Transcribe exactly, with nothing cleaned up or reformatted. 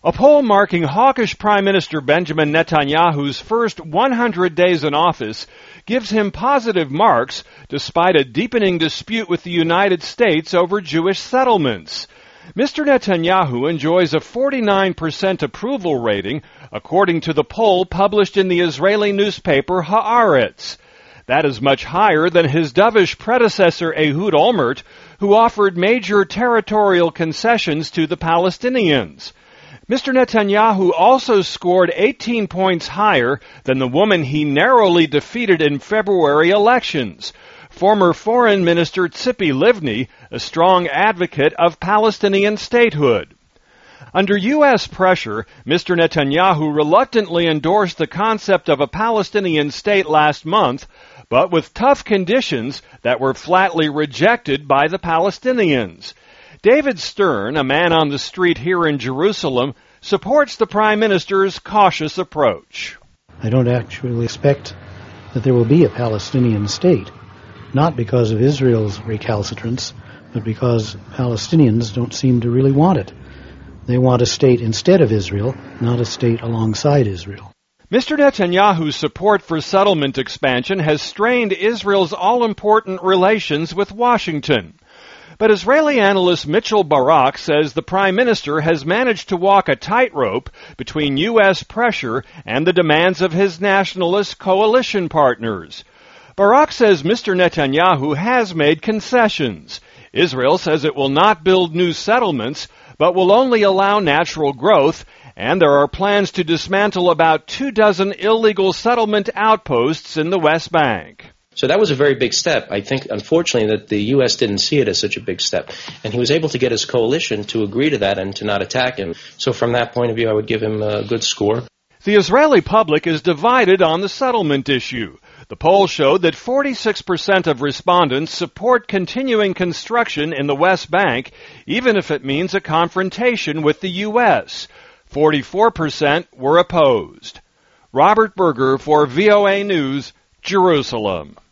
A poll marking hawkish Prime Minister Benjamin Netanyahu's first one hundred days in office gives him positive marks despite a deepening dispute with the United States over Jewish settlements. Mister Netanyahu enjoys a forty-nine percent approval rating, according to the poll published in the Israeli newspaper Haaretz. That is much higher than his dovish predecessor Ehud Olmert, who offered major territorial concessions to the Palestinians. Mister Netanyahu also scored eighteen points higher than the woman he narrowly defeated in February elections, former Foreign Minister Tzipi Livni, a strong advocate of Palestinian statehood. Under U S pressure, Mister Netanyahu reluctantly endorsed the concept of a Palestinian state last month, but with tough conditions that were flatly rejected by the Palestinians. David Stern, a man on the street here in Jerusalem, supports the Prime Minister's cautious approach. I don't actually expect that there will be a Palestinian state, not because of Israel's recalcitrance, but because Palestinians don't seem to really want it. They want a state instead of Israel, not a state alongside Israel. Mister Netanyahu's support for settlement expansion has strained Israel's all-important relations with Washington. But Israeli analyst Mitchell Barak says the Prime Minister has managed to walk a tightrope between U S pressure and the demands of his nationalist coalition partners. Barak says Mister Netanyahu has made concessions. Israel says it will not build new settlements, but will only allow natural growth, and there are plans to dismantle about two dozen illegal settlement outposts in the West Bank. So that was a very big step. I think, unfortunately, that the U S didn't see it as such a big step. And he was able to get his coalition to agree to that and to not attack him. So from that point of view, I would give him a good score. The Israeli public is divided on the settlement issue. The poll showed that forty-six percent of respondents support continuing construction in the West Bank, even if it means a confrontation with the U S. forty-four percent were opposed. Robert Berger for V O A News, Jerusalem.